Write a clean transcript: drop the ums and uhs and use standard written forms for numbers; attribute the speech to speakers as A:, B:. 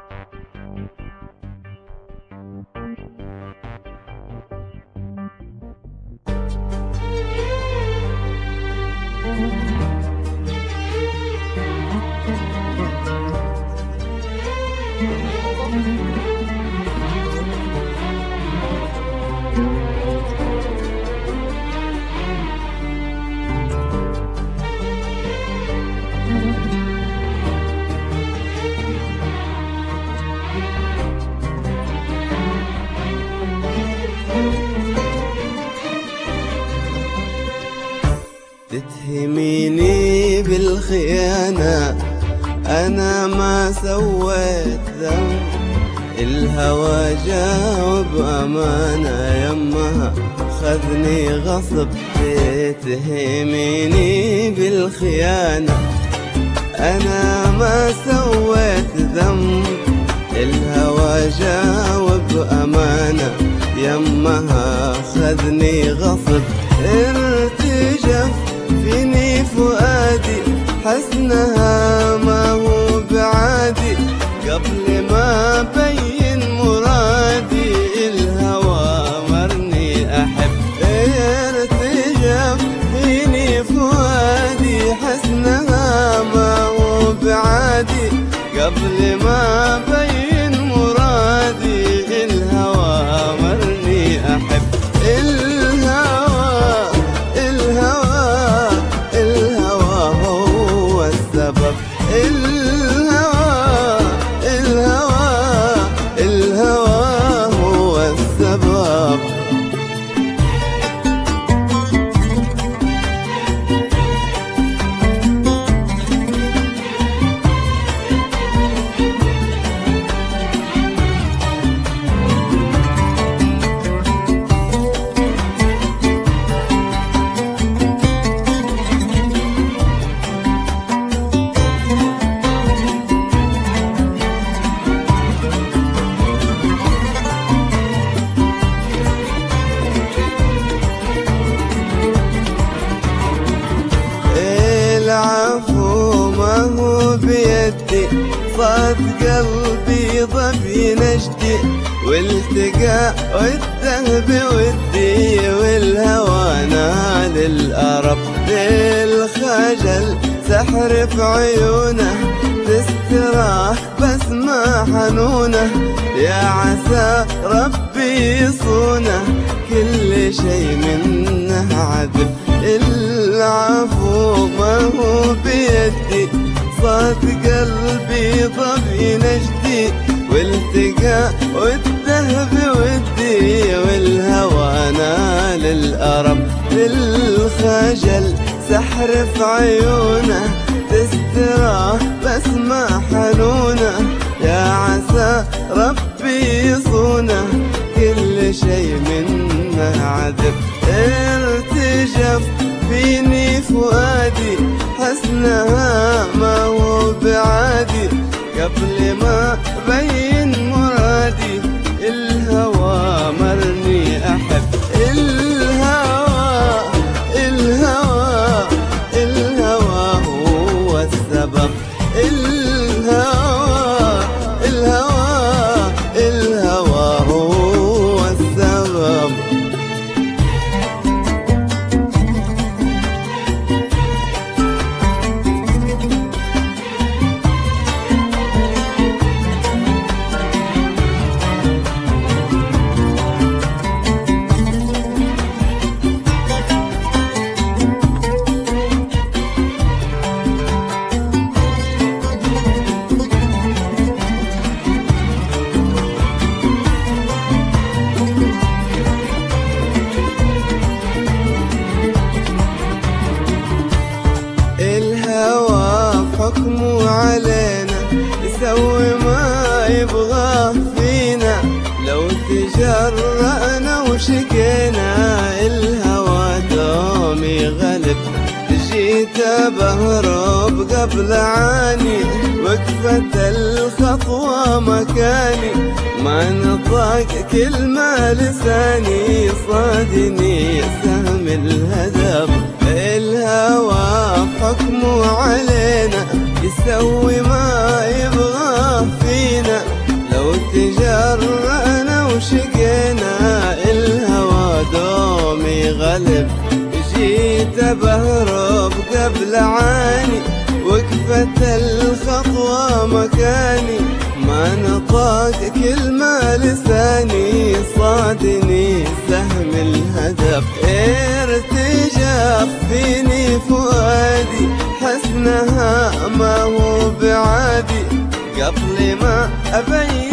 A: تتهميني بالخيانة، أنا ما سويت ذنب. الهوى جاوب أمانة، يمها خذني غصب. تتهميني بالخيانة، أنا ما سويت ذنب. الهوى جاوب أمانة، يمها خذني غصب. ارتجف فيني فؤادي، حسنها ما هو بعادي. قبل ما أبين مرادي، الهوى مرني أحب. ارتجف فيني فؤادي، حسنها ما هو بعادي. قبل ما أبين مرادي، الهوى مرني أحب. العفو ما هو بيدي، صاد قلبي ضبي نجدي. والتقى وده بودي، والهوى نال الأرب. للخجل سحر في عيونه، تستراح بس ما حنونه. يا عسى ربي يصونه، كل شي منه عذب. العفو ما هو بيدي، صاد قلبي ضبي نجدي. والتقى وده بودي، والهوى نال الأرب. للخجل سحر في عيونه، تستراح بس ما حنونه. يا عسى ربي يصونه، كل شي منه عذب. ارتجف فيني فؤادي، حسنها ما هو بعادي. قبل ما أبين مرادي، الهوى مرني أحب. الهوى الهوى الهوى هو السبب. الهوى الهوى الهوى هو السبب. حكمه علينا، يسوي ما يبغاه فينا. لو تجرأنا وشكينا، الهوى دوم يغلب. جيت بهرب قبل عاني، وقفت الخطوة مكاني. ما نطق كلمة لساني، صادني سهم الهدف. الهوى حكمه علينا، يسوي ما يبغاه فينا. غالب جيت بهرب قبل عاني، وقفت الخطوة مكاني، ما نطق كلمة لساني، صادني سهم الهدف ارتجف فيني فؤادي، حسنها ما هو بعادي قبل ما أبين